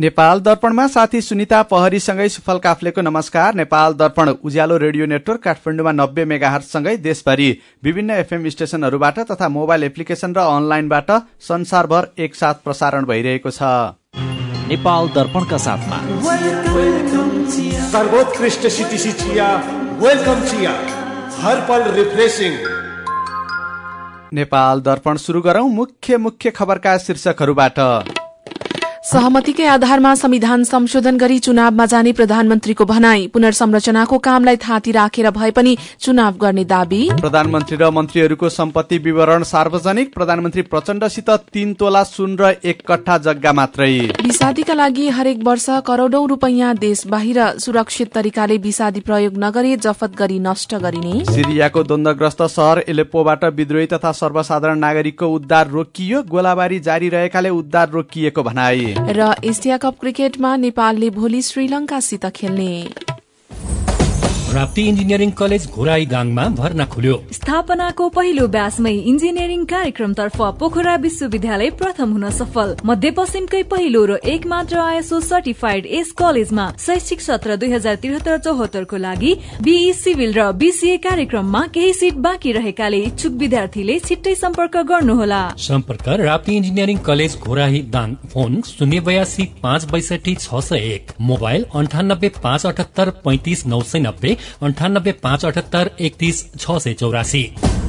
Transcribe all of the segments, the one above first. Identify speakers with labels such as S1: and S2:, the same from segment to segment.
S1: नेपाल दर्पणमा साथी सुनिता पहरीसँगै सुफल काफ्लेको नमस्कार। नेपाल दर्पण उज्यालो रेडियो नेटवर्क काठमाडौँमा 90 मेगाहर्ज सँगै देशभरि विभिन्न एफएम स्टेशनहरूबाट तथा मोबाइल एप्लिकेशन र अनलाइनबाट संसारभर एकसाथ प्रसारण भइरहेको छ।
S2: नेपाल दर्पणका साथमा
S3: सर्वोत्कृष्ट सिटिसी चिया, वेलकम चिया, हर पल रिफ्रेशिङ।
S1: नेपाल दर्पण सुरु गरौं मुख्य खबरका शीर्षकहरूबाट।
S4: सहमतिकै आधारमा संविधान संशोधन गरी चुनावमा जाने प्रधानमन्त्रीको भनाई। पुनर्संरचनाको कामलाई थाती राखेर भए पनि चुनाव गर्ने दाबी।
S1: प्रधानमन्त्री र मन्त्रीहरूको सम्पत्ति विवरण सार्वजनिक। प्रधानमन्त्री प्रचण्डसित 3 तोला सुन र 1 कट्ठा जग्गा मात्रै। विषादीका लागि हरेक वर्ष करोड़ौं रुपैयाँ देश बाहिर सुरक्षित तरिकाले विषादी प्रयोग नगरी जफत गरी नष्ट गरिने। सिरियाको द्वन्द्वग्रस्त शहर एलेप्पोबाट विद्रोही तथा सर्वसाधारण नागरिकको उद्धार रोकियो। गोलाबारी जारी रहेकाले उद्धार रोकिएको भनाई। र एसिया कप क्रिकेटमा नेपालले भोलि श्रीलंकासित खेल्ने।
S5: राप्ती इन्जिनियरिङ कलेज घोराईगाङमा भर्ना खुल्यो।
S6: स्थापनाको पहिलो ब्याचमै इन्जिनियरिङ कार्यक्रमतर्फ पोखरा विश्वविद्यालय प्रथम हुन सफल। मध्यपश्चिमकै पहिलो र एक मात्र आईएसओ सर्टिफाइड यस कलेजमा शैक्षिक सत्र 2073-74 को लागि बीई सिभिल र बीसीए कार्यक्रममा केही सिट बाँकी रहेकाले इच्छुक विद्यार्थीले छिट्टै सम्पर्क गर्नुहोला।
S5: सम्पर्क राप्ती इन्जिनियरिङ कलेज घोराईगाङ, फोन 082 562 601, मोबाइल 98 578 35 990, 98 578 31 684।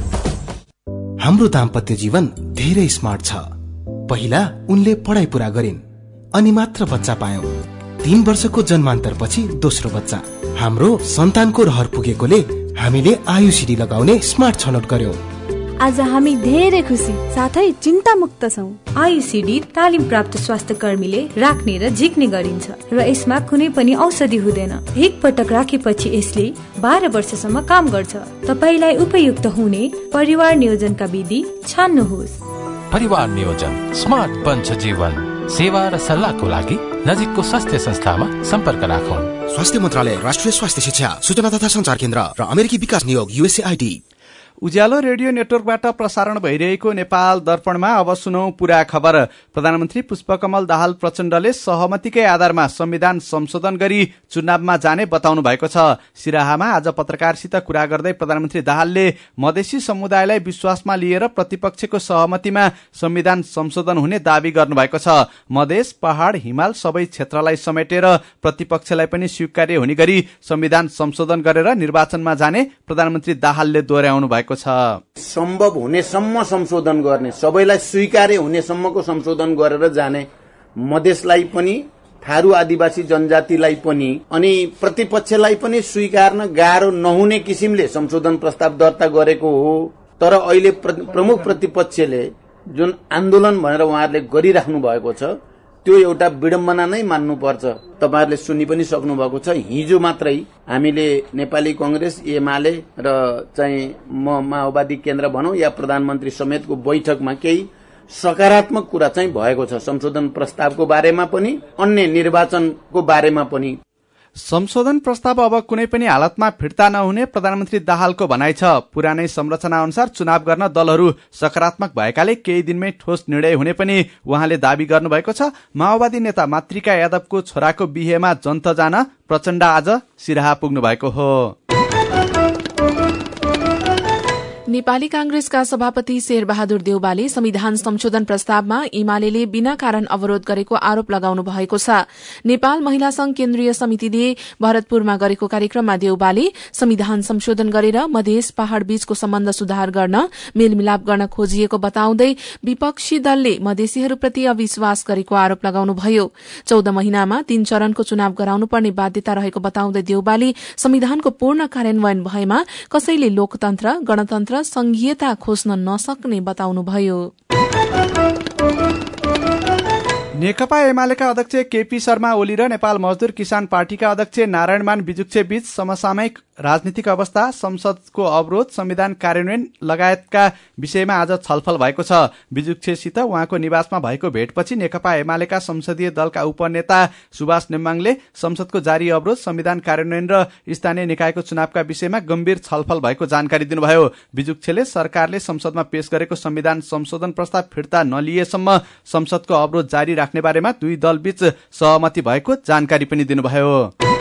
S7: हाम्रो दाम्पत्य जीवन धेरै स्मार्ट छ। पहिला उनले पढाइ पूरा गरिन् अनि मात्र बच्चा पायौं। 3 वर्षको जन्मान्तरपछि दोस्रो बच्चा। हाम्रो सन्तानको रहर पुगेकोले हामीले आयुसीडी लगाउने स्मार्ट छनौट गर्यौं।
S8: आज हामी धेरै खुसी साथै चिन्ता मुक्त छौं।
S6: आयुसीडी तालिम प्राप्त स्वास्थ्य कर्मीले राख्ने र झिक्ने गरिन्छ र यसमा कुनै पनि औषधि हुँदैन। एक पटक राखेपछि यसले 12 वर्षसम्म काम गर्छ। तपाईलाई उपयुक्त हुने परिवार नियोजनका विधि छान्नुहोस्।
S9: परिवार नियोजन स्मार्ट बन्छ जीवन। सेवा र सल्लाहको लागि नजिकको स्वास्थ्य संस्थामा सम्पर्क राखौं।
S7: स्वास्थ्य मन्त्रालय, राष्ट्रिय स्वास्थ्य शिक्षा, सूचना तथा संचार केन्द्र र अमेरिकी विकास नियोग USAID।
S1: उज्यालो रेडियो नेटवर्कबाट प्रसारण भइरहेको नेपाल दर्पणमा अब सुनौ पूरा खबर। प्रधानमन्त्री पुष्पकमल दाहाल प्रचण्डले सहमतिकै आधारमा संविधान संशोधन गरी चुनावमा जाने बताउनु भएको छ। सिराहामा आज पत्रकारसित कुरा गर्दै प्रधानमन्त्री दाहालले मधेसी समुदायलाई विश्वासमा लिएर प्रतिपक्षको सहमतिमा संविधान संशोधन हुने दावी गर्नुभएको छ। मधेस, पहाड़, हिमाल सबै क्षेत्रलाई समेटेर प्रतिपक्षलाई पनि स्वीकार्य हुने गरी संविधान संशोधन गरेर निर्वाचनमा जाने प्रधानमन्त्री दाहालले दोहोर्याउनु भएको छ।
S10: सम्भव हुनेसम्म संशोधन गर्ने, सबैलाई स्वीकार्य हुनेसम्मको संशोधन गरेर जाने, मधेसलाई पनि, थारू आदिवासी जनजातिलाई पनि अनि प्रतिपक्षलाई पनि स्वीकार्न गाह्रो नहुने किसिमले संशोधन प्रस्ताव दर्ता गरेको हो। तर अहिले प्रमुख प्रतिपक्षले जुन आन्दोलन भनेर उहाँहरूले गरिराख्नु भएको छ त्यो एउटा विडम्बना नै मान्नुपर्छ। तपाईहरुले सुनि पनि सक्नु भएको छ। हिजो मात्रै हामीले नेपाली कांग्रेस, एमाले र चाहिँ माओवादी केन्द्र भनौं या प्रधानमन्त्री समेतको बैठकमा केही सकारात्मक कुरा चाहिँ भएको छ। संशोधन प्रस्तावको बारेमा पनि, अन्य निर्वाचनको बारेमा पनि।
S1: संशोधन प्रस्ताव अब कुनै पनि हालतमा फिर्ता नहुने प्रधानमन्त्री दाहालको भनाइ छ। पुरानै संरचना अनुसार चुनाव गर्न दलहरू सकारात्मक भएकाले केही दिनमै ठोस निर्णय हुने पनि उहाँले दावी गर्नुभएको छ। माओवादी नेता मातृका यादवको छोराको बिहेमा जन्त जान प्रचण्ड आज सिराहा पुग्नु भएको हो।
S4: नेपाली कांग्रेसका सभापति शेरबहादुर देउवाले संविधान संशोधन प्रस्तावमा एमाले बिना कारण अवरोध गरेको आरोप लगाउनु भएको छ। नेपाल महिला संघ केन्द्रीय समितिले भरतपुरमा गरेको कार्यक्रममा देउवाले संविधान संशोधन गरेर मधेस पहाड़ बीचको सम्बन्ध सुधार गर्न, मेलमिलाप गर्न खोजिएको बताउँदै विपक्षी दलले मधेसीहरूप्रति अविश्वास गरेको आरोप लगाउनुभयो। 14 महिनामा 3 चरणको चुनाव गराउनुपर्ने बाध्यता रहेको बताउँदै देउवाले संविधानको पूर्ण कार्यान्वयन भएमा कसैले लोकतन्त्र, गणतन्त्र, संघीयता खोज्न नसक्ने बताउनुभयो।
S1: नेकपा एमालेका अध्यक्ष केपी शर्मा ओली र नेपाल मजदुर किसान पार्टीका अध्यक्ष नारायणमान बिजुक्छे बीच समसामयिक राजनीतिक अवस्था, संसदको अवरोध, संविधान कार्यान्वयन लगायतका विषयमा आज छलफल भएको छ। विजुक्षेसित उहाँको निवासमा भएको भेटपछि नेकपा एमालेका संसदीय दलका उपनेता सुभाष नेम्बाङले संसदको जारी अवरोध, संविधान कार्यान्वयन र स्थानीय निकायको चुनावका विषयमा गम्भीर छलफल भएको जानकारी दिनुभयो। विजुक्षले सरकारले संसदमा पेश गरेको संविधान संशोधन प्रस्ताव फिर्ता नलिएसम्म संसदको अवरोध जारी राख्ने बारेमा दुई दलबीच सहमति भएको जानकारी पनि दिनुभयो।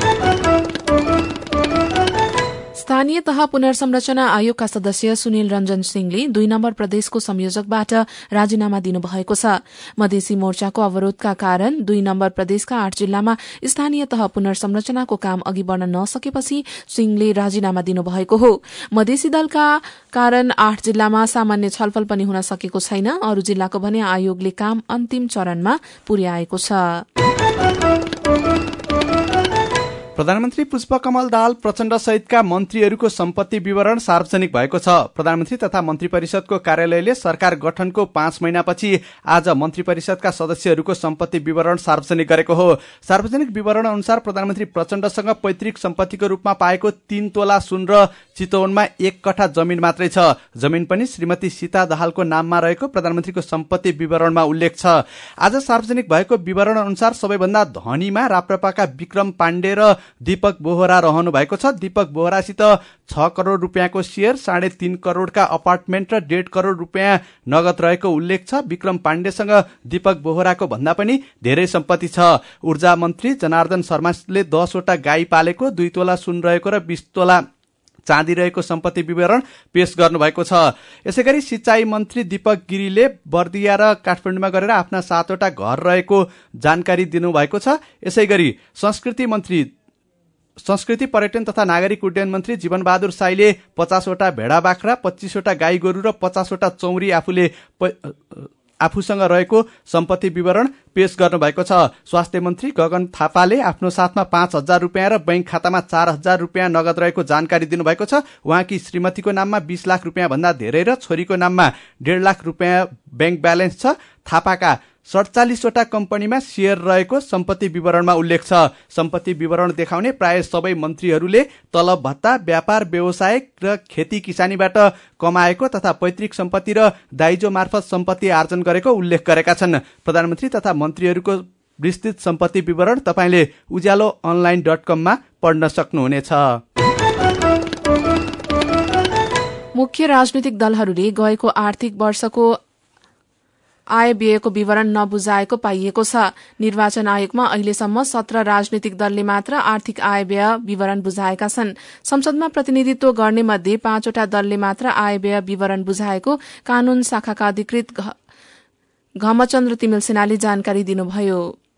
S4: स्थानीय तह पुनर्संरचना आयोगका सदस्य सुनिल रञ्जन सिंहले 2 नम्बर प्रदेशको संयोजकबाट राजीनामा दिनुभएको छ। मधेसी मोर्चाको अवरोधका कारण 2 नम्बर प्रदेशका 8 जिल्लामा स्थानीय तह पुनर्संरचनाको काम अघि बढ़न नसकेपछि सिंहले राजीनामा दिनुभएको हो। मधेसी दलका कारण 8 जिल्लामा सामान्य छलफल पनि हुन सकेको छैन। अरू जिल्लाको भने आयोगले काम अन्तिम चरणमा पुर्याएको छ।
S1: प्रधानमन्त्री पुष्पकमल दाहाल प्रचण्ड सहितका मन्त्रीहरूको सम्पत्ति विवरण सार्वजनिक भएको छ। प्रधानमन्त्री तथा मन्त्री परिषदको कार्यालयले सरकार गठनको 5 महिनापछि आज मन्त्री परिषदका सदस्यहरूको सम्पत्ति विवरण सार्वजनिक गरेको हो। सार्वजनिक विवरण अनुसार प्रधानमन्त्री प्रचण्डसँग पैतृक सम्पत्तिको रूपमा पाएको 3 तोला सुन र चितवनमा 1 कठा जमिन मात्रै छ। जमिन पनि श्रीमती सीता दाहालको नाममा रहेको प्रधानमन्त्रीको सम्पत्ति विवरणमा उल्लेख छ। आज सार्वजनिक भएको विवरण अनुसार सबैभन्दा धनीमा राप्रपाका विक्रम पाण्डे र दीपक बोहरा रहनु भएको छ। दीपक बोहरासित 6 करोड़ रुपियाँको शेयर, 3.5 करोड़का अपार्टमेन्ट र 1.5 करोड़ रुपियाँ नगद रहेको उल्लेख छ। विक्रम पाण्डेसँग दीपक बोहराको भन्दा पनि धेरै सम्पत्ति छ। ऊर्जा मन्त्री जनार्दन शर्माले 10 वटा गाई पालेको, 2 तोला सुन रहेको र 20 तोला चाँदी रहेको सम्पत्ति विवरण पेश गर्नुभएको छ। यसैगरी सिंचाई मन्त्री दीपक गिरीले बर्दिया र काठमाडौँमा गरेर आफ्ना 7 वटा घर रहेको जानकारी दिनुभएको छ। यसैगरी संस्कृति पर्यटन तथा नागरिक उड्डयन मन्त्री जीवनबहादुर साईले 50 वटा भेडा बाख्रा, 25 वटा गाई गोरु र 50 वटा चौरी आफूसँग रहेको सम्पत्ति विवरण पेश गर्नुभएको छ। स्वास्थ्य मन्त्री गगन थापाले आफ्नो साथमा 5,000 रुपियाँ र बैंक खातामा 4,000 रुपियाँ नगद रहेको जानकारी दिनुभएको छ। उहाँकी श्रीमतीको नाममा 20 लाख रुपियाँ भन्दा धेरै र छोरीको नाममा 1.5 लाख रुपियाँ बैंक ब्यालेन्स छ। थापाका 47 वटा कम्पनीमा शेयर रहेको सम्पत्ति विवरणमा उल्लेख छ। सम्पत्ति विवरण देखाउने प्राय सबै मन्त्रीहरूले तलब भत्ता, व्यापार व्यवसाय र खेती किसानीबाट कमाएको तथा पैतृक सम्पत्ति र दाइजो मार्फत सम्पत्ति आर्जन गरेको उल्लेख गरेका छन्। प्रधानमन्त्री तथा मन्त्रीहरूको विस्तृत सम्पत्ति विवरण तपाईले उज्यालो online.com मा पढ्न सक्नुहुनेछ।
S4: मुख्य राजनीतिक दलहरूले गएको आर्थिक वर्षको आय व्ययको विवरण नबुझाएको पाइएको छ। निर्वाचन आयोगमा अहिलेसम्म 17 राजनीतिक दलले मात्र आर्थिक आय व्यय विवरण बुझाएका छन्। संसदमा प्रतिनिधित्व गर्ने मध्ये 5 वटा दलले मात्र आय व्यय विवरण बुझाएको कानून शाखाका अधिकृत घमचन्द्र तिमिल सेनाले जानकारी दिनुभयो।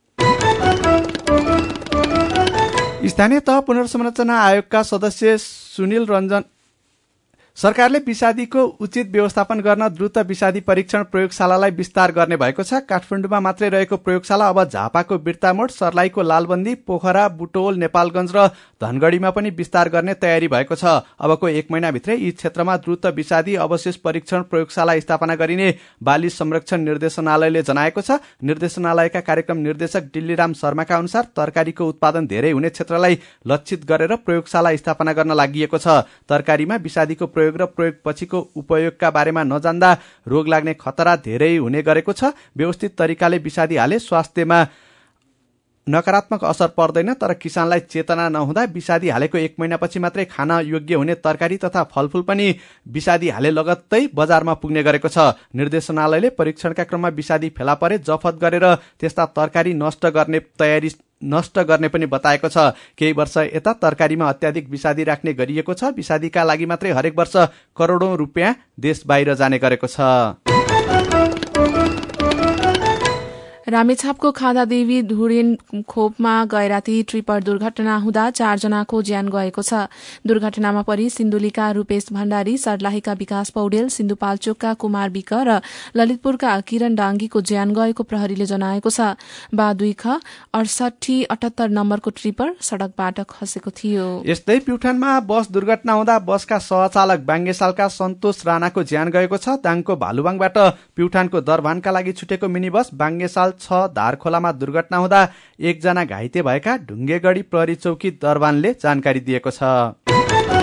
S1: स्थानीय तह पुनर्संरचना आयोगका सदस्य सुनिल रञ्जन सरकारले विषादीको उचित व्यवस्थापन गर्न द्रुत विषादी परीक्षण प्रयोगशालालाई विस्तार गर्ने भएको छ। काठमाडौँमा मात्रै रहेको प्रयोगशाला अब झापाको बिर्तामोड, सर्लाहीको लालबन्दी, पोखरा, बुटोल, नेपालगंज र धनगढ़ीमा पनि विस्तार गर्ने तयारी भएको छ। अबको 1 महिनाभित्रै यी क्षेत्रमा द्रुत विषादी अवशेष परीक्षण प्रयोगशाला स्थापना गरिने बाली संरक्षण निर्देशनालयले जनाएको छ। निर्देशनालयका कार्यक्रम निर्देशक डिल्लीराम शर्माका अनुसार तरकारीको उत्पादन धेरै हुने क्षेत्रलाई लक्षित गरेर प्रयोगशाला स्थापना गर्न लागिएको छ। तरकारीमा विषादीको प्रयोग र प्रयोग पछिको उपयोगका बारेमा नजान्दा रोग लाग्ने खतरा धेरै हुने गरेको छ। व्यवस्थित तरिकाले विषादी हाले स्वास्थ्यमा नकारात्मक असर पर्दैन, तर किसानलाई चेतना नहुँदा विषादी हालेको 1 महिनापछि मात्रै खान योग्य हुने तरकारी तथा फलफूल पनि विषादी हाले लगत्तै बजारमा पुग्ने गरेको छ। निर्देशनालयले परीक्षणका क्रममा विषादी फेला परे जफत गरेर त्यस्ता तरकारी नष्ट गर्ने पनि बताएको छ। केही वर्ष यता तरकारीमा अत्याधिक विषादी राख्ने गरिएको छ। विषादीका लागि मात्रै हरेक वर्ष करोडौं रुपियाँ देश बाहिर जाने गरेको छ।
S4: रामेछापको खादादेवी धुरिन खोपमा गएराती ट्रिपर दुर्घटना हुँदा 4 जनाको ज्यान गएको छ। दुर्घटनामा परि सिन्धुलीका रूपेश भण्डारी, सर्लाहीका विकास पौडेल, सिन्धुपाल्चोकका कुमार विक र ललितपुरका किरण डाङ्गीको ज्यान गएको प्रहरीले जनाएको छ। बा 2 6878 नम्बरको ट्रिपर सड़कबाट खसेको थियो।
S1: यस्तै प्युठानमा बस दुर्घटना हुँदा बसका सहचालक बाङ्गेसालका सन्तोष राणाको ज्यान गएको छ। दाङको भालुवाङबाट प्युठानको दरभानका लागि छुटेको मिनी बस बाङ्गेसाल 6 धारखोलामा दुर्घटना हुँदा 1 जना घाइते भएका ढुङ्गेगढी प्रहरी चौकी दरबानले जानकारी दिएको छ।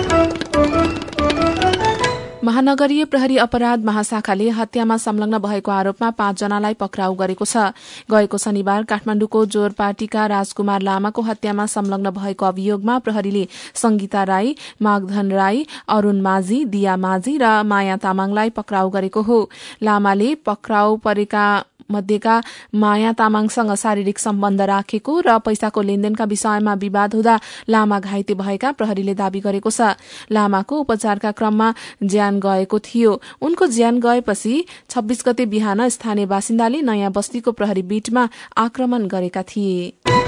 S4: महानगरीय प्रहरी अपराध महाशाखाले हत्यामा संलग्न भएको आरोपमा 5 जनालाई पक्राउ गरेको छ। गएको शनिबार काठमाडौँको जोरपाटीका राजकुमार लामाको हत्यामा संलग्न भएको अभियोगमा प्रहरीले संगीता राई, मागधन राई, अरूण माझी, दिया माझी र माया तामाङलाई पक्राउ गरेको हो। लामाले पक्राउ परेका मध्येका माया तामाङसँग शारीरिक सम्बन्ध राखेको र पैसाको लेनदेनका विषयमा विवाद हुँदा लामा घाइते भएका प्रहरीले दावी गरेको छ। लामाको उपचारका क्रममा ज्यान गएको थियो। उनको ज्यान गएपछि 26 गते बिहान स्थानीय बासिन्दाले नयाँ बस्तीको प्रहरी बीटमा आक्रमण गरेका थिए।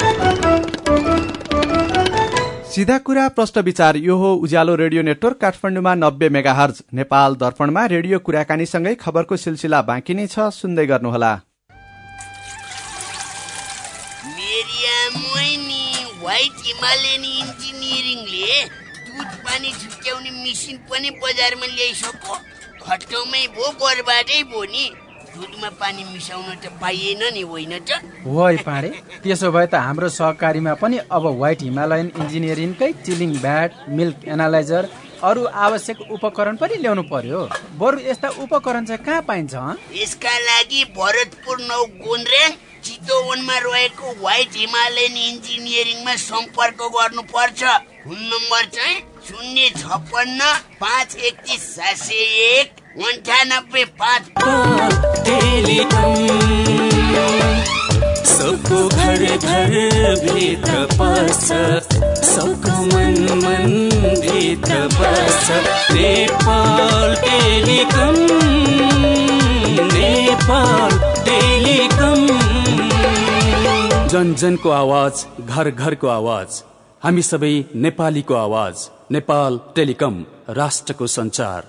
S1: सीधा कुरा प्रश्न विचार। यो हो उज्यालो रेडियो नेटवर्क काठमाडौँमा 90 मेगाहर्ज, नेपाल दर्पणमा रेडियो कुराकानीसँगै खबरको सिलसिला बाँकी नै छ, सुन्दै गर्नुहोला।
S11: व्हाइट हिमालयन इन्जिनियरिङले दुध पानी छुट्याउने मेसिन पनि बजारमा ल्याइसक्यो। खट्टौमै भो बर्बादै भो नि। दुधमा पानी मिसाउन त पाइएन नि, होइन त?
S12: होइ पाडे, त्यसो भए त हाम्रो सहकारीमा पनि अब व्हाइट हिमालयन इन्जिनियरिङकै चिलिङ भ्याट, मिल्क एनालाइजर, अरू आवश्यक उपकरण पनि ल्याउनु पर्यो। बरु यस्ता उपकरण चाहिँ कहाँ पाइन्छ?
S11: यसका लागि भरतपुर 9 गोन्द्रेङ चितवनमा रहेको व्हाइट हिमालयन इन्जिनियरिङमा सम्पर्क गर्नुपर्छ। फोन नम्बर चाहिँ 056 531 701 98
S13: सबको घर घर भित्र पर्छ, सबको मन मन भित्र पर्छ। Nepal telecom, Nepal telecom.
S14: जन जनको आवाज, घर घरको आवाज, हामी सबै नेपालीको आवाज। नेपाल टेलिकम, राष्ट्रको संचार।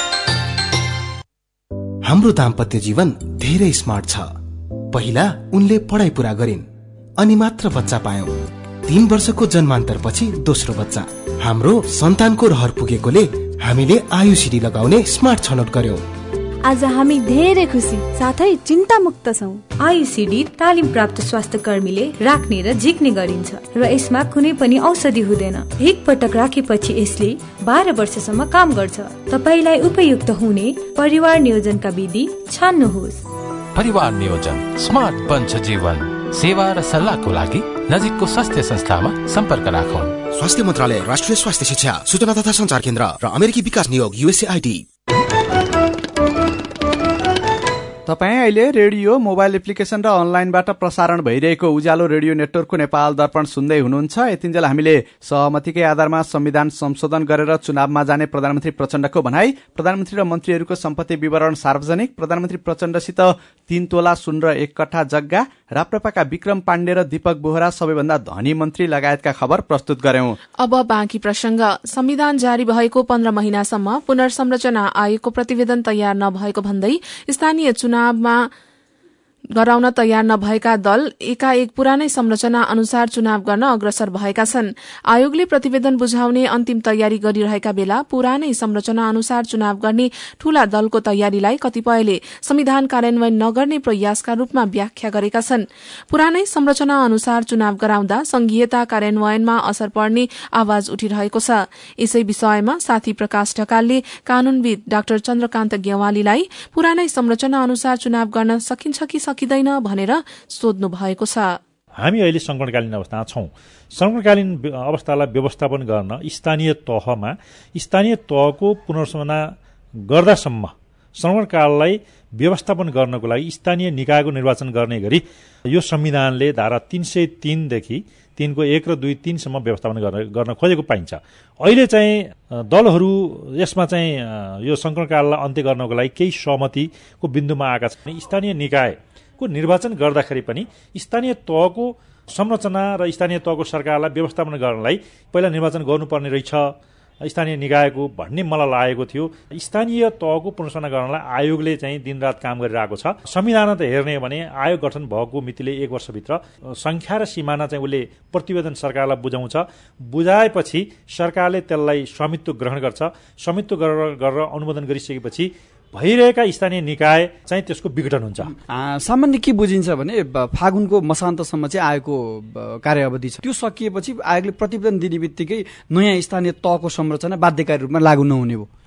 S7: हाम्रो दाम्पत्य जीवन धेरै स्मार्ट छ। पहिला उनले पढाइ पूरा गरिन् अनि मात्र बच्चा पायौं। 3 वर्षको जन्मान्तरपछि दोस्रो बच्चा। हाम्रो सन्तानको रहर पुगेकोले हामीले आयुसीडी लगाउने स्मार्ट छनौट गर्यौं।
S8: आज हामी धेरै खुसी साथै चिन्ता मुक्त छौं।
S6: आयुसीडी तालिम प्राप्त स्वास्थ्य कर्मीले राख्ने र झिक्ने गरिन्छ र यसमा कुनै पनि औषधि हुँदैन। एक पटक राखेपछि यसले 12 वर्षसम्म काम गर्छ। तपाईलाई उपयुक्त हुने परिवार नियोजनका विधि छान्नुहोस्।
S9: परिवार नियोजन स्मार्ट बन्छ जीवन। सेवा र सल्लाहको लागि नजिकको स्वास्थ्य संस्थामा सम्पर्क राखौं।
S7: स्वास्थ्य मन्त्रालय, राष्ट्रिय स्वास्थ्य शिक्षा, सूचना तथा संचार केन्द्र र अमेरिकी विकास नियोग USAID।
S1: तपाईँ अहिले रेडियो, मोबाइल एप्लिकेशन र अनलाइनबाट प्रसारण भइरहेको उज्यालो रेडियो नेटवर्कको नेपाल दर्पण सुन्दै हुनुहुन्छ। यतिन्जेल हामीले सहमतिकै आधारमा संविधान संशोधन गरेर चुनावमा जाने प्रधानमन्त्री प्रचण्डको भनाई, प्रधानमन्त्री र मन्त्रीहरूको सम्पत्ति विवरण सार्वजनिक, प्रधानमन्त्री प्रचण्डसित 3 तोला सुन र 1 कट्ठा जग्गा, राप्रपाका विक्रम पाण्डे र दीपक बोहरा सबैभन्दा धनी मन्त्री लगायतका खबर प्रस्तुत गर्यौं।
S4: अब बाँकी प्रसंग। संविधान जारी भएको 15 महिनासम्म पुनर्संरचना आयोगको प्रतिवेदन तयार नभएको भन्दै स्थानीय चुनावमा गराउन तयार नभएका दल एकाएक पुरानै संरचना अनुसार चुनाव गर्न अग्रसर भएका छन्। आयोगले प्रतिवेदन बुझाउने अन्तिम तयारी गरिरहेका बेला पुरानै संरचना अनुसार चुनाव गर्ने ठूला दलको तयारीलाई कतिपयले संविधान कार्यान्वयन नगर्ने प्रयासका रूपमा व्याख्या गरेका छन्। पुरानै संरचना अनुसार चुनाव गराउँदा संघीयता कार्यान्वयनमा असर पर्ने आवाज उठिरहेको छ। यसै विषयमा साथी प्रकाश ढकालले कानूनविद डाक्टर चन्द्रकान्त गेवालीलाई पुरानै संरचना अनुसार चुनाव गर्न सकिन्छ कि सकिँदैन भनेर सोध्नु भएको छ।
S15: हामी अहिले संकटकालीन अवस्थामा छौं। संकटकालीन अवस्थालाई व्यवस्थापन गर्न स्थानीय तहको पुनर्संरचना गर्दासम्म संकटकाललाई व्यवस्थापन गर्नको लागि स्थानीय निकायको निर्वाचन गर्ने गरी यो संविधानले धारा 303 देखि 3 को 1 र 2, 3 सम्म व्यवस्थापन गर्न खोजेको पाइन्छ। अहिले चाहिँ दलहरू यसमा चाहिँ यो संकटकाललाई अन्त्य गर्नको लागि केही सहमतिको बिन्दुमा आएका छन्। स्थानीय निकायको निर्वाचन गर्दाखेरि पनि स्थानीय तहको संरचना र स्थानीय तहको सरकारलाई व्यवस्थापन गर्नलाई पहिला निर्वाचन गर्नुपर्ने रहेछ स्थानीय निकायको भन्ने मलाई लागेको थियो। स्थानीय तहको पुनर्संरचना गर्नलाई आयोगले चाहिँ दिनरात काम गरिरहेको छ। संविधान त हेर्ने हो भने आयोग गठन भएको मितिले 1 वर्षभित्र संख्या र सिमाना चाहिँ उसले प्रतिवेदन सरकारलाई बुझाउँछ। बुझाएपछि सरकारले त्यसलाई स्वामित्व ग्रहण गर्छ। स्वामित्व गरेर अनुमोदन गरिसकेपछि भइरहेका स्थानीय निकाय चाहिँ त्यसको विघटन हुन्छ।
S12: सामान्य के बुझिन्छ भने फागुनको मसान्तसम्म चाहिँ आयोगको कार्यावधि छ। त्यो सकिएपछि आयोगले प्रतिवेदन दिने बित्तिकै नयाँ स्थानीय तहको संरचना बाध्यकारी रूपमा लागू नहुने हो।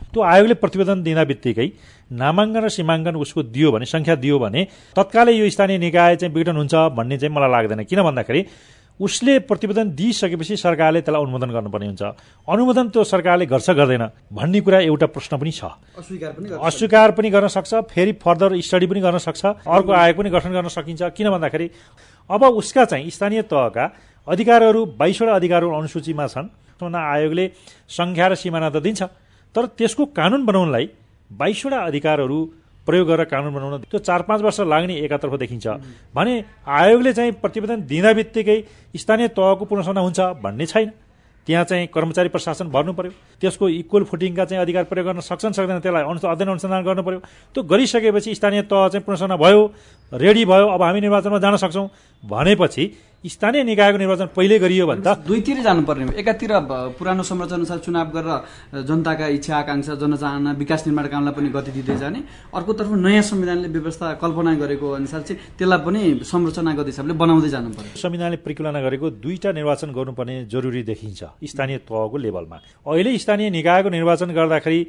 S15: त्यो आयोगले प्रतिवेदन दिँदा बित्तिकै नामाङ्कन र सीमाङ्कन उसको दियो भने, संख्या दियो भने तत्कालै यो स्थानीय निकाय चाहिँ विघटन हुन्छ भन्ने चाहिँ मलाई लाग्दैन। किन भन्दाखेरि उसले प्रतिवेदन दिइसकेपछि सरकारले त्यसलाई अनुमोदन गर्नुपर्ने हुन्छ। अनुमोदन त्यो सरकारले गर्छ गर्दैन भन्ने कुरा एउटा प्रश्न पनि छ। अस्वीकार पनि गर्न सक्छ, फेरि फर्दर स्टडी पनि गर्न सक्छ, अर्को आयोग पनि गठन गर्न सकिन्छ। किन भन्दाखेरि अब उसका चाहिँ स्थानीय तहका अधिकारहरू 22वटा अधिकारहरू अनुसूचीमा छन्। आयोगले संख्या र सिमाना त दिन्छ, तर त्यसको कानून बनाउनलाई 22वटा अधिकारहरू प्रयोग गरेर कानून बनाउन त्यो 4-5 वर्ष लाग्ने एकातर्फ देखिन्छ भने आयोगले चाहिँ प्रतिवेदन दिँदा बित्तिकै स्थानीय तहको पुनर्संरचना हुन्छ भन्ने छैन। त्यहाँ चाहिँ कर्मचारी प्रशासन भर्नु पर्यो, त्यसको इक्वल फुटिङका चाहिँ अधिकार प्रयोग गर्न सक्छन् सक्दैन त्यसलाई अध्ययन अनुसन्धान गर्नु पर्यो। त्यो गरिसकेपछि स्थानीय तह चाहिँ पुनर्संरचना भयो, रेडी भयो, अब हामी निर्वाचनमा जान सक्छौँ भनेपछि स्थानीय निकायको निर्वाचन पहिले गरियो भने त
S16: दुईतिर जानुपर्ने। एकातिर पुरानो संरचना अनुसार चुनाव गरेर जनताका इच्छा आकांक्षा जनचाहना विकास निर्माण कामलाई पनि गति दिँदै जाने, अर्कोतर्फ नयाँ संविधानले व्यवस्था कल्पना गरेको अनुसार चाहिँ त्यसलाई पनि संरचनागत हिसाबले बनाउँदै जानु पर्यो।
S15: संविधानले परिकल्पना गरेको 2टा निर्वाचन गर्नुपर्ने जरुरी देखिन्छ स्थानीय तहको लेभलमा। अहिले स्थानीय निकायको निर्वाचन गर्दाखेरि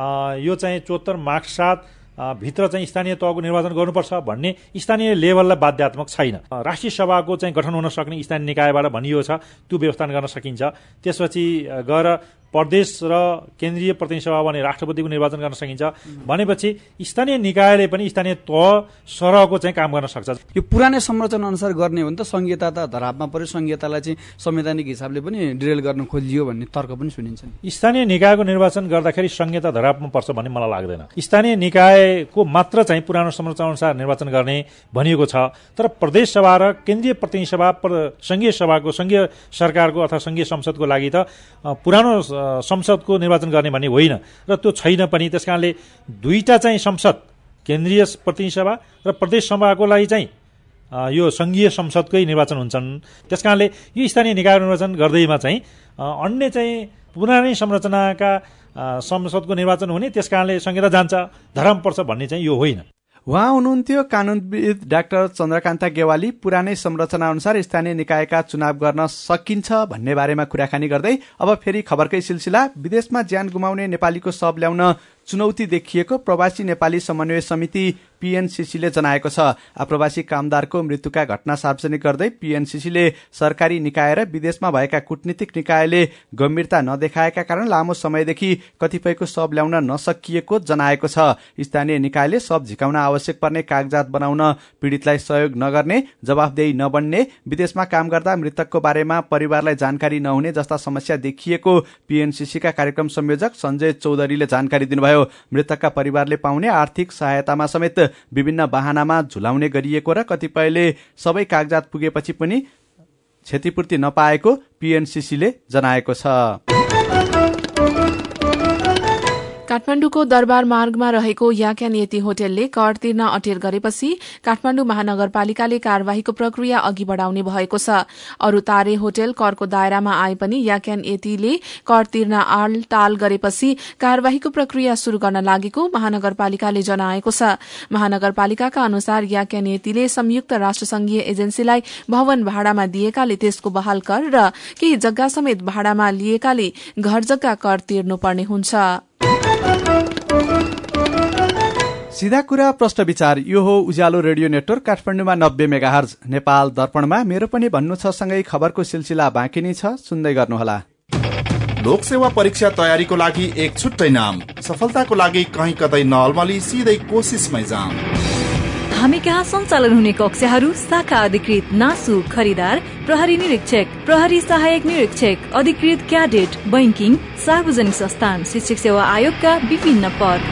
S15: यो चाहिँ 74 मार्क्स साथ भित्र चाहिँ स्थानीय तहको निर्वाचन गर्नुपर्छ भन्ने स्थानीय लेभललाई बाध्यात्मक छैन। राष्ट्रिय सभाको चाहिँ गठन हुन सक्ने स्थानीय निकायबाट भनिएको छ, त्यो व्यवस्था गर्न सकिन्छ। त्यसपछि गएर प्रदेश र केन्द्रीय प्रतिनिधि सभा भने राष्ट्रपतिको निर्वाचन गर्न सकिन्छ भनेपछि स्थानीय निकायले पनि स्थानीय तह सरहको चाहिँ काम गर्न सक्छ।
S16: यो पुरानै संरचना अनुसार गर्ने हो भने त संहिता त धरापमा पर्यो, संहितालाई चाहिँ संवैधानिक हिसाबले पनि डिरेल गर्न खोजियो भन्ने तर्क पनि सुनिन्छ।
S15: स्थानीय निकायको निर्वाचन गर्दाखेरि संहिता धरापमा पर्छ भन्ने मलाई लाग्दैन। स्थानीय निकायको मात्र चाहिँ पुरानो संरचना अनुसार निर्वाचन गर्ने भनिएको छ, तर प्रदेश सभा र केन्द्रीय प्रतिनिधि सभा संघीय सभाको संघीय सरकारको अथवा संघीय संसदको लागि त पुरानो संसदको निर्वाचन गर्ने भन्ने होइन र त्यो छैन पनि। त्यसकारणले 2टा चाहिँ संसद केन्द्रीय प्रतिनिधि सभा र प्रदेश सभाको लागि चाहिँ यो संघीय संसदकै निर्वाचन हुन्छन्। त्यसकारणले यो स्थानीय निकाय निर्वाचन गर्दैमा चाहिँ अन्य चाहिँ पुरानै संरचनाका संसदको निर्वाचन हुने, त्यसकारणले संहिता जान्छ धराम पर्छ भन्ने चाहिँ यो होइन।
S1: उहाँ हुनुहुन्थ्यो कानूनविद डाक्टर चन्द्रकान्त गेवाली। पुरानै संरचना अनुसार स्थानीय निकायका चुनाव गर्न सकिन्छ भन्ने बारेमा कुराकानी गर्दै अब फेरि खबरकै सिलसिला। विदेशमा ज्यान गुमाउने नेपालीको शव ल्याउन चुनौती देखिएको प्रवासी नेपाली समन्वय समिति पीएनसीसीले जनाएको छ। आप्रवासी कामदारको मृत्युका घटना सार्वजनिक गर्दै पीएनसीसीले सरकारी निकाय र विदेशमा भएका कूटनीतिक निकायले गम्भीरता नदेखाएका कारण लामो समयदेखि कतिपयको शव ल्याउन नसकिएको जनाएको छ। स्थानीय निकायले शव झिकाउन आवश्यक पर्ने कागजात बनाउन पीडितलाई सहयोग नगर्ने, जवाफदेही नबन्ने, विदेशमा काम गर्दा मृतकको बारेमा परिवारलाई जानकारी नहुने जस्ता समस्या देखिएको पीएनसीसीका कार्यक्रम संयोजक सञ्जय चौधरीले जानकारी दिनुभयो। मृतकका परिवारले पाउने आर्थिक सहायतामा समेत विभिन्न बहानामा झुलाउने गरिएको र कतिपयले सबै कागजात पुगेपछि पनि क्षतिपूर्ति नपाएको पीएनसीसीले जनाएको छ।
S4: काठमाडौँको दरबार मार्गमा रहेको याक्यान यति होटलले कर तिर्न अटेर गरेपछि काठमाडौँ महानगरपालिकाले कार्यवाहीको प्रक्रिया अघि बढ़ाउने भएको छ। अरू तारे होटल करको दायरामा आए पनि याक्यान यतिले कर तिर्न आलटाल गरेपछि कार्यवाहीको प्रक्रिया शुरू गर्न लागेको महानगरपालिकाले जनाएको छ। महानगरपालिकाका अनुसार याक्यान यतिले संयुक्त राष्ट्रसंघीय एजेन्सीलाई भवन भाडामा दिएकाले त्यसको बहाल कर र केही जग्गा समेत भाडामा लिएकाले घर जग्गा कर तिर्नुपर्ने हुन्छ।
S1: सीधा कुरा प्रश्न विचार। यो हो उज्यालो रेडियो नेटवर्क काठमाडौँमा 90 मेगाहर्ज। नेपाल दर्पणमा मेरो पनि भन्नु छ सँगै खबरको सिलसिला बाँकी नै छ, सुन्दै गर्नुहोला।
S17: लोकसेवा परीक्षा तयारीको लागि एक छुट्टै नाम, सफलताको लागि कहीँ कतै नअल्मली सिधै कोसिसमै जाम।
S6: हामी कहाँ सञ्चालन हुने कक्षाहरू शाखा अधिकृत, नासु, खरिदार, प्रहरी निरीक्षक, प्रहरी सहायक निरीक्षक, अधिकृत क्याडेट, बैंकिङ, सार्वजनिक संस्थान, शिक्षक सेवा आयोगका विभिन्न पद।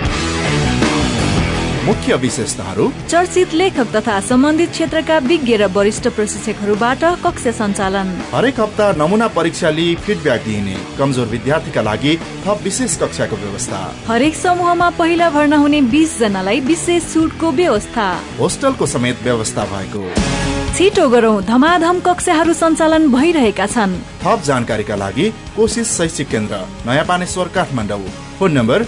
S17: मुख्य विशेषताहरू:
S6: चर्चित लेखक तथा सम्बन्धित क्षेत्रका विज्ञ र वरिष्ठ प्रशिक्षकहरूबाट कक्षा सञ्चालन।
S17: हरेक हप्ता नमुना परीक्षा लिई फिडब्याक दिइने, कमजोर विद्यार्थीका लागि थप विशेष कक्षाको व्यवस्था।
S6: हरेक समूहमा पहिला भर्ना हुने 20 जनालाई विशेष छुटको व्यवस्था।
S17: होस्टलको समेत व्यवस्था भएको।
S6: छिटो गरौं, धमाधम कक्षाहरू सञ्चालन भइरहेका छन्।
S17: थप जानकारीका लागि कोशिश शैक्षिक केन्द्र, नयाँ पानेश्वर, काठमाडौँ। Phone number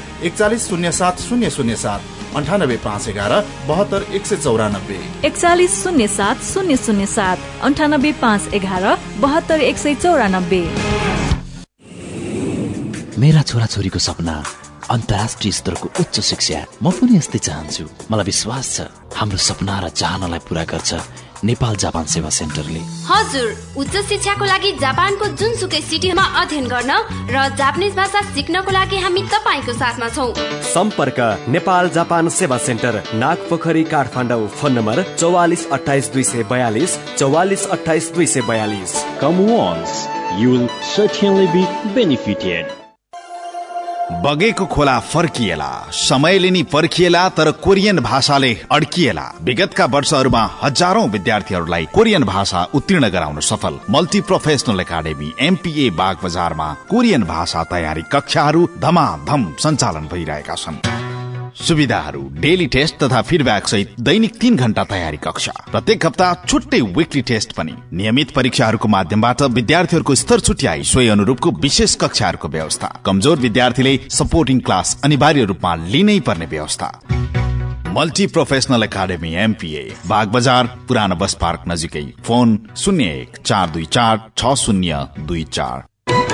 S17: 4107 007 98511 72 194
S6: 4107 007 98511 72 194।
S2: मेरा छोराछोरीको सपना अन्तर्राष्ट्रिय स्तरको उच्च शिक्षा म पनि यस्तै चाहन्छु। मलाई विश्वास छ हाम्रो सपना र चाहनालाई पूरा गर्छ नेपाल जापान सेवा सेन्टरले।
S18: हजुर, उच्च शिक्षाको लागि जापानको जुनसुकै सिटीमा अध्ययन गर्न र जापानिज भाषा सिक्नको लागि हामी तपाईको साथमा छौं।
S19: सम्पर्क नेपाल जापान सेवा centre, Nagpokhari, Kathmandu. Phone number 44 28 242 44 28 242।
S20: Come once, you will certainly be benefited.
S21: बगेको खोला फर्किएला, समयले नि पर्खिएला, तर कोरियन भाषाले अड्किएला। विगतका वर्षहरूमा हजारौं विद्यार्थीहरूलाई कोरियन भाषा उत्तीर्ण गराउन सफल मल्टी प्रोफेसनल एकाडेमी MPA बाग बजारमा कोरियन भाषा तयारी कक्षाहरू धमाधम सञ्चालन भइरहेका छन्। सुविधाहरू डेली टेस्ट तथा फिडब्याक सहित दैनिक 3 घण्टा तयारी कक्षा, प्रत्येक हप्ता छुट्टै विकली टेस्ट पनि। नियमित परीक्षाहरूको माध्यमबाट विद्यार्थीहरूको स्तर छुट्याई सोही अनुरूपको विशेष कक्षाहरूको व्यवस्था। कमजोर विद्यार्थीले सपोर्टिङ क्लास अनिवार्य रूपमा लिनै पर्ने व्यवस्था। Multi professional academy MPA Bagbazar, पुरानो बस पार्क नजिकै। फोन 01 424 6024।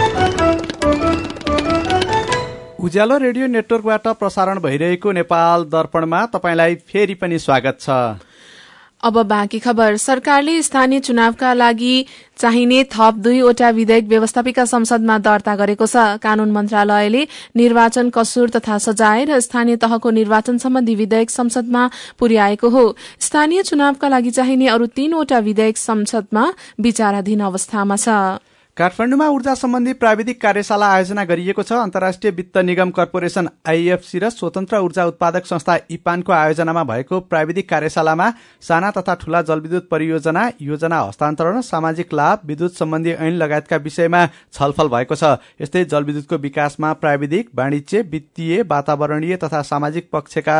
S1: उज्यालो रेडियो नेटवर्कबाट प्रसारण भइरहेको नेपाल दर्पणमा तपाईलाई फेरि पनि स्वागत छ।
S4: अब बाँकी खबर। सरकारले स्थानीय चुनावका लागि चाहिने थप 2वटा विधेयक व्यवस्थापिका संसदमा दर्ता गरेको छ। कानून मन्त्रालयले निर्वाचन कसुर तथा सजाय र स्थानीय तहको निर्वाचन सम्बन्धी विधेयक संसदमा पुर्याएको हो। स्थानीय चुनावका लागि चाहिने अरू 3वटा विधेयक संसदमा विचाराधीन अवस्थामा छ।
S1: काठमाडौँमा ऊर्जा सम्बन्धी प्राविधिक कार्यशाला आयोजना गरिएको छ। अन्तर्राष्ट्रिय वित्त निगम कर्पोरेशन IFC र स्वतन्त्र ऊर्जा उत्पादक संस्था इपानको आयोजनामा भएको प्राविधिक कार्यशालामा साना तथा ठूला जलविद्युत परियोजना, योजना हस्तान्तरण, सामाजिक लाभ, विद्युत सम्बन्धी ऐन लगायतका विषयमा छलफल भएको छ। यस्तै जलविद्युतको विकासमा प्राविधिक, वाणिज्य, वित्तीय, वातावरणीय तथा सामाजिक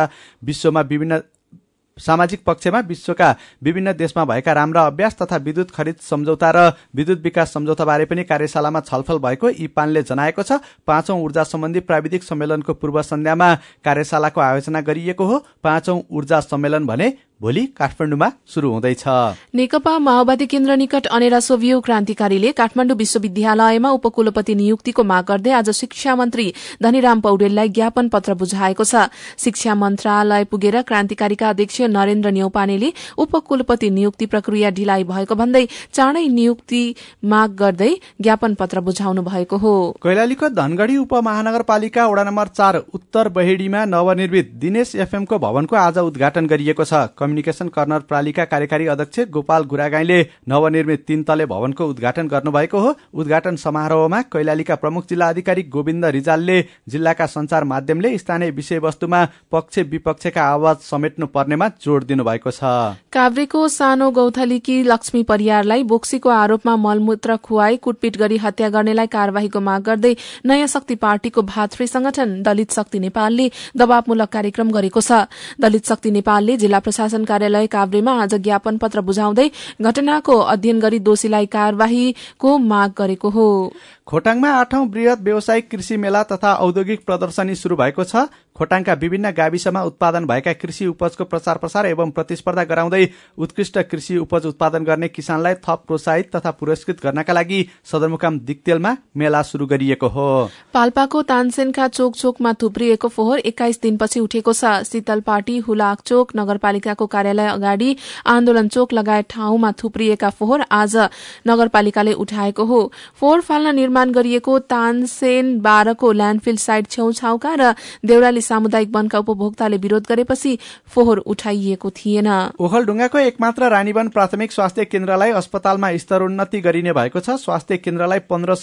S1: पक्षमा विश्वका विभिन्न देशमा भएका राम्रा अभ्यास तथा विद्युत खरिद सम्झौता र विद्युत विकास सम्झौता बारे पनि कार्यशालामा छलफल भएको इपानले जनाएको छ। 5औं ऊर्जा सम्बन्धी प्राविधिक सम्मेलनको पूर्व सन्ध्यामा कार्यशालाको आयोजना गरिएको हो। 5औं ऊर्जा सम्मेलन भने भोलि काठमाडौँमा शुरू हुँदैछ।
S4: नेकपा माओवादी केन्द्र निकट अनेरा सोभियो क्रान्तिकारीले काठमाडौँ विश्वविद्यालयमा उपकुलपति नियुक्तिको माग गर्दै आज शिक्षा मन्त्री धनीराम पौडेललाई ज्ञापन पत्र बुझाएको छ। शिक्षा मन्त्रालय पुगेर क्रान्तिकारीका अध्यक्ष नरेन्द्र न्यौपानेले उपकुलपति नियुक्ति प्रक्रिया ढिलाइ भएको भन्दै चाँडै नियुक्ति माग गर्दै ज्ञापन पत्र बुझाउनु भएको हो।
S1: कैलालीको धनगढ़ी उपमहानगरपालिका वडा नम्बर 4 उत्तर बहेडीमा नवनिर्मित दिनेश FM को भवनको आज उद्घाटन गरिएको छ। कम्युनिकेशन कर्नर प्रालिका कार्यकारी अध्यक्ष गोपाल गुरागाईले नवनिर्मित 3 तले भवनको उद्घाटन गर्नुभएको हो। उद्घाटन समारोहमा कैलालीका प्रमुख जिल्ला अधिकारी गोविन्द रिजालले जिल्लाका संचार माध्यमले स्थानीय विषयवस्तुमा पक्ष विपक्षका आवाज समेट्नु पर्नेमा जोड़ दिनुभएको छ।
S4: काभ्रेको सानो गौथलीकी लक्ष्मी परियारलाई बोक्सीको आरोपमा मलमूत्र खुवाई कुटपिट गरी हत्या गर्नेलाई कार्यवाहीको माग गर्दै नयाँ शक्ति पार्टीको भातृ संगठन दलित शक्ति नेपालले दबावमूलक कार्यक्रम गरेको छ। दलित शक्ति नेपालले जिल्ला प्रशासन कार्यालय काभ्रेमा आज ज्ञापन पत्र बुझाउँदै घटनाको अध्ययन गरी दोषीलाई कार्यवाहीको माग गरेको हो।
S1: खोटाङमा 8औं वृहत व्यावसायिक कृषि मेला तथा औद्योगिक प्रदर्शनी शुरू भएको छ। खोटाङका विभिन्न गाविसमा उत्पादन भएका कृषि उपजको प्रचार प्रसार एवं प्रतिस्पर्धा गराउँदै उत्कृष्ट कृषि उपज उत्पादन गर्ने किसानलाई थप प्रोत्साहित तथा पुरस्कृत गर्नका लागि सदरमुकाम दिक्तेलमा मेला शुरू गरिएको हो।
S4: पाल्पाको तानसेनका चोक चोकमा थुप्रिएको फोहोर 21 दिनपछि उठेको छ। शीतलपाटी, हुलाक चोक, नगरपालिकाको कार्यालय अगाडि, आन्दोलन चोक लगायत ठाउँमा थुप्रिएका फोहोर आज नगरपालिकाले उठाएको हो। फोहोर फाल्न निर्माण गरिएको तानसेन 12 को ल्यान्डफिल साइट छेउछाउका र देउराली सामुदायिक वनका उपभोक्ताले विरोध गरेपछि फोहोर उठाइएको थिएन।
S1: ओखलढुङ्गाको एकमात्र रानीवन प्राथमिक स्वास्थ्य केन्द्रलाई अस्पतालमा स्तरोन्नति गरिने भएको छ। स्वास्थ्य केन्द्रलाई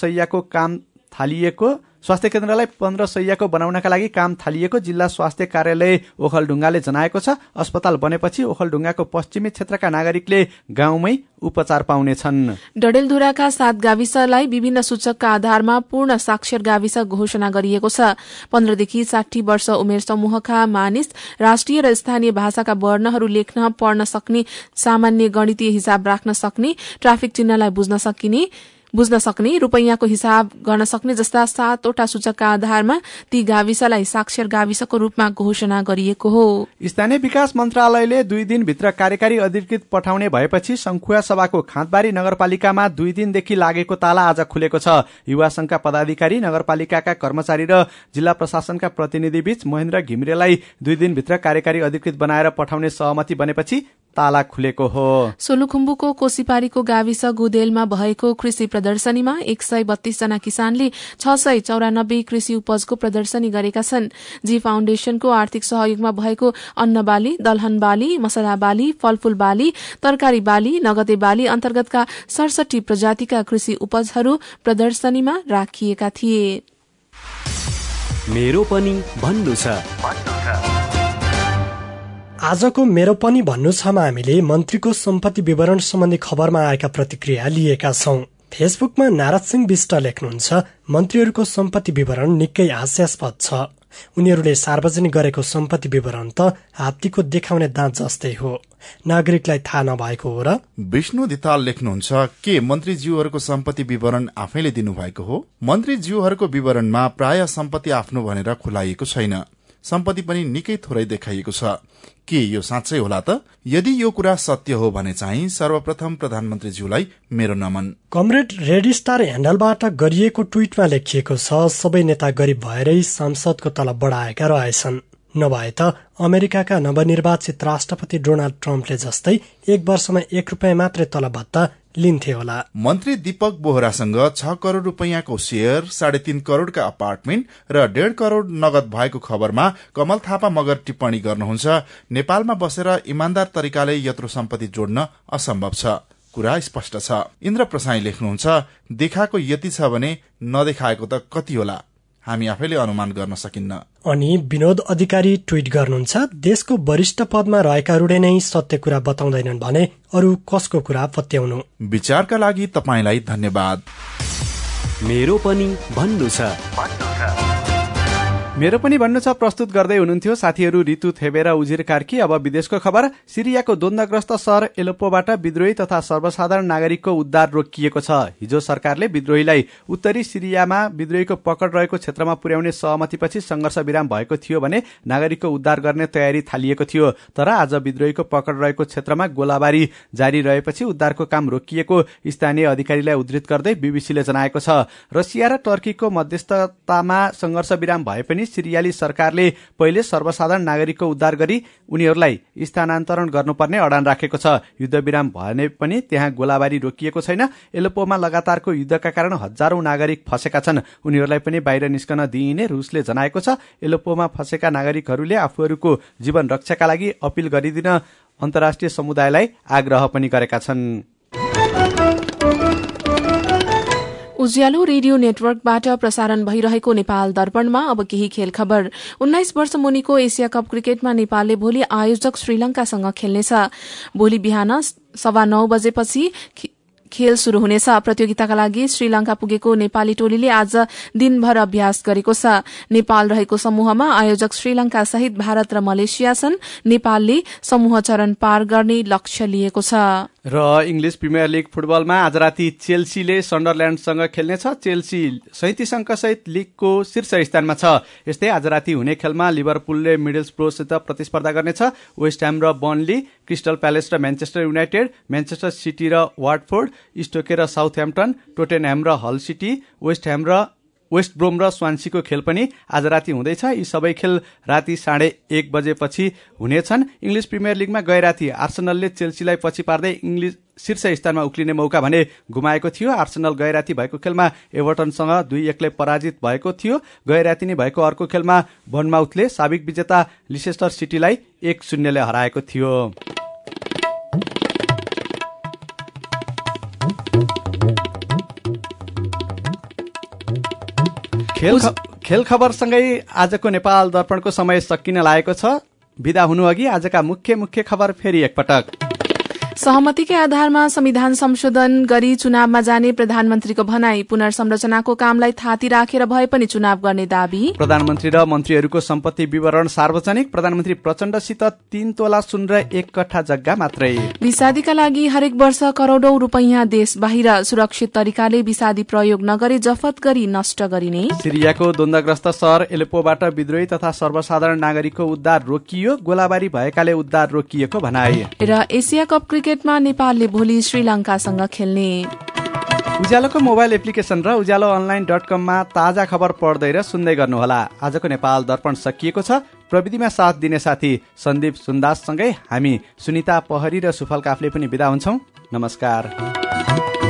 S1: 15 शैय्याको बनाउनका लागि काम थालिएको जिल्ला स्वास्थ्य कार्यालय ओखलढुङ्गाले जनाएको छ। अस्पताल बनेपछि ओखलढुङ्गाको पश्चिमी क्षेत्रका नागरिकले गाउँमै उपचार पाउनेछन्।
S4: डडेलधुराका 7 गाविसलाई विभिन्न सूचकका आधारमा पूर्ण साक्षर गाविस घोषणा गरिएको छ। 15 देखि 60 वर्ष उमेर समूहका मानिस राष्ट्रिय र स्थानीय भाषाका वर्णहरू लेख्न पढ्न सक्ने, सामान्य गणितीय हिसाब राख्न सक्ने, ट्राफिक चिन्हलाई बुझ्न सकिने, बुझ्न सक्ने, रुपैयाँको हिसाब गर्न सक्ने जस्ता 7वटा सूचकका आधारमा ती गाविसलाई साक्षर गाविसको रूपमा घोषणा गरिएको हो।
S1: स्थानीय विकास मन्त्रालयले 2 दिनभित्र कार्यकारी अधिकृत पठाउने भएपछि संखुवा सभाको खाँदबारी नगरपालिकामा 2 दिनदेखि लागेको ताला आज खुलेको छ। युवा संघका पदाधिकारी, नगरपालिकाका कर्मचारी र जिल्ला प्रशासनका प्रतिनिधि बीच महेन्द्र घिमिरेलाई 2 दिनभित्र कार्यकारी अधिकृत बनाएर पठाउने सहमति बनेपछि ताला खुलेको हो।
S4: सोलुखुम्बुको कोसीपारीको गाविस गुदेलमा भएको कृषि प्रदर्शनीमा 132 जना किसानले 694 कृषि उपजको प्रदर्शनी गरेका छन्। जी फाउन्डेशनको आर्थिक सहयोगमा भएको अन्न बाली, दलहन बाली, मसला बाली, फलफूल बाली, तरकारी बाली, नगदे बाली अन्तर्गतका 67 प्रजातिका कृषि उपजहरू प्रदर्शनीमा राखिएका थिए।
S3: मेरो पनि भन्नु छ।
S22: आजको मेरो पनि भन्नु छमा हामीले मन्त्रीको सम्पत्ति विवरण सम्बन्धी खबरमा आएका प्रतिक्रिया लिएका छौं। फेसबुकमा नारद सिंह विष्ट लेख्नुहुन्छ, मन्त्रीहरूको सम्पत्ति विवरण निकै हास्यास्पद छ। उनीहरूले सार्वजनिक गरेको सम्पत्ति विवरण त हात्तीको देखाउने दाँत जस्तै हो। नागरिकलाई थाहा नभएको हो र?
S17: विष्णु धिताल लेख्नुहुन्छ, के मन्त्रीज्यूहरूको सम्पत्ति विवरण आफैले दिनुभएको हो? मन्त्रीज्यूहरूको विवरणमा प्राय सम्पत्ति आफ्नो भनेर खुलाइएको छैन। सम्पत्ति पनि निकै थोरै देखाइएको छ। के यो साँच्चै होला त? यदि यो कुरा सत्य हो भने चाहिँ सर्वप्रथम प्रधानमन्त्रीज्यूलाई मेरो नमन।
S22: कमरेड रेड स्टार ह्यान्डलबाट गरिएको ट्वीटमा लेखिएको छ, सबै नेता गरिब भएरै सांसदको तलब बढाएका रहेछन्। नभए त अमेरिकाका नवनिर्वाचित राष्ट्रपति डोनाल्ड ट्रम्पले जस्तै 1 वर्षमा 1 रुपियाँ मात्रै तलब भत्ता लिन्थे होला।
S17: मन्त्री दीपक बोहरासँग 6 करोड़ रुपैयाँको शेयर, 3.5 करोड़का अपार्टमेन्ट र 1.5 करोड़ नगद भएको खबरमा कमल थापा मगर टिप्पणी गर्नुहुन्छ, नेपालमा बसेर इमान्दार तरिकाले यत्रो सम्पत्ति जोड्न असम्भव छ। कुरा स्पष्ट छ। इन्द्र प्रसाई लेख्नुहुन्छ, देखाएको यति छ भने नदेखाएको त कति होला, हामी आफैले अनुमान गर्न सकिन्न।
S22: अनि विनोद अधिकारी ट्वीट गर्नुहुन्छ, देशको वरिष्ठ पदमा रहेकाहरूले नै सत्य कुरा बताउँदैनन् भने अरू कसको कुरा पत्याउनु?
S17: विचारका लागि तपाईलाई धन्यवाद।
S3: मेरो पनि भन्नु छ।
S1: मेरो पनि भन्नु छ प्रस्तुत गर्दै हुनुहुन्थ्यो साथीहरू ऋतु थेबेर उजिर कार्की। अब विदेशको खबर। सिरियाको द्वन्द्वग्रस्त शहर एलेप्पोबाट विद्रोही तथा सर्वसाधारण नागरिकको उद्धार रोकिएको छ। हिजो सरकारले विद्रोहीलाई उत्तरी सिरियामा विद्रोहीको पकड रहेको क्षेत्रमा पुर्याउने सहमतिपछि संघर्ष विराम भएको थियो भने नागरिकको उद्धार गर्ने तयारी थालिएको थियो। तर आज विद्रोहीको पकड रहेको क्षेत्रमा गोलाबारी जारी रहेपछि उद्धारको काम रोकिएको स्थानीय अधिकारीलाई उद्धृत गर्दै बीबीसीले जनाएको छ। रसिया र टर्कीको मध्यस्थतामा संघर्ष विराम भए पनि सिरियाली सरकारले पहिले सर्वसाधारण नागरिकको उद्धार गरी उनीहरूलाई स्थानान्तरण गर्नुपर्ने अडान राखेको छ। युद्ध विराम भने पनि त्यहाँ गोलाबारी रोकिएको छैन। एलेप्पोमा लगातारको युद्धका कारण हजारौं नागरिक फँसेका छन्। उनीहरूलाई पनि बाहिर निस्कन दिइने रुसले जनाएको छ। एलेप्पोमा फँसेका नागरिकहरूले आफूहरूको जीवन रक्षाका लागि अपील गरिदिन अन्तर्राष्ट्रिय समुदायलाई आग्रह पनि गरेका छन्।
S4: उज्यालो रेडियो नेटवर्कबाट प्रसारण भइरहेको नेपाल दर्पणमा अब केही खेल खबर। 19 वर्ष मुनिको एसिया कप क्रिकेटमा नेपालले भोलि आयोजक श्रीलंकासँग खेल्नेछ। भोलि बिहान 9:15 बजेपछि खेल शुरू हुनेछ। प्रतियोगिताका लागि श्रीलंका पुगेको नेपाली टोलीले आज दिनभर अभ्यास गरेको छ। नेपाल रहेको समूहमा आयोजक श्रीलंका सहित भारत र मलेसिया छन्। नेपालले समूह चरण पार गर्ने लक्ष्य लिएको छ।
S1: र इङ्ग्लिस प्रिमियर लिग फुटबलमा आज राति चेल्सीले सन्डरल्याण्डसँग खेल्नेछ। चेल्सी 37 अङ्कसहित लिगको शीर्ष स्थानमा छ। यस्तै आज राति हुने खेलमा लिभरपुलले मिडलस्ब्रोसित प्रतिस्पर्धा गर्नेछ। वेस्ट ह्याम र बर्नली, क्रिस्टल प्यालेस र म्यान्चेस्टर युनाइटेड, म्यान्चेस्टर सिटी र वाटफोर्ड, स्टोके र साउथह्याम्पटन, टोटेनह्याम र हल सिटी, वेस्ट ब्रोम र स्वान्सीको खेल पनि आज राति हुँदैछ। यी सबै खेल राति 1:30 बजेपछि हुनेछन्। इङ्ग्लिस प्रिमियर लिगमा गए राति आर्सेनलले चेल्सीलाई पछि पार्दै इङ्ग्लिस शीर्ष स्थानमा उक्लिने मौका भने गुमाएको थियो। आर्सेनल गए राति भएको खेलमा एभर्टनसँग 2-1 पराजित भएको थियो। गए राति नै भएको अर्को खेलमा बर्नमाउथले साबिक विजेता लिसेस्टर सिटीलाई 1-0 हराएको थियो। खेल खबरसँगै आजको नेपाल दर्पणको समय सकिन लागेको छ। बिदा हुनु अघि आजका मुख्य खबर फेरि एकपटक।
S4: सहमतिकै आधारमा संविधान संशोधन गरी चुनावमा जाने प्रधानमन्त्रीको भनाई। पुनर्संरचनाको कामलाई थाती राखेर भए पनि चुनाव गर्ने दावी।
S1: प्रधानमन्त्री र मन्त्रीहरूको सम्पत्ति विवरण सार्वजनिक। प्रधानमन्त्री प्रचण्डसित 3 तोला सुन र 1 कट्ठा जग्गा मात्रै। विषादीका लागि हरेक वर्ष करोड़ौं रुपैयाँ देश बाहिर सुरक्षित तरिकाले विषादी प्रयोग नगरी जफत गरी नष्ट गरिने। सिरियाको द्वन्द्वग्रस्त शहर एलेप्पोबाट विद्रोही तथा सर्वसाधारण नागरिकको उद्धार रोकियो। गोलाबारी भएकाले उद्धार रोकिएको भनाई। र एशिया कप क्रिकेटमा नेपालले भोलि श्रीलंकासँग खेल्ने। उज्यालोको मोबाइल एप्लिकेशन र उज्यालो online.com-मा ताजा खबर पढ्दै र सुन्दै गर्नुहोला। आजको नेपाल दर्पण सकिएको छ। प्रविधिमा साथ दिने साथी सन्दीप सुन्दाससँगै हामी सुनिता पहरी र सुफल काफले पनि बिदा हुन्छौं। नमस्कार।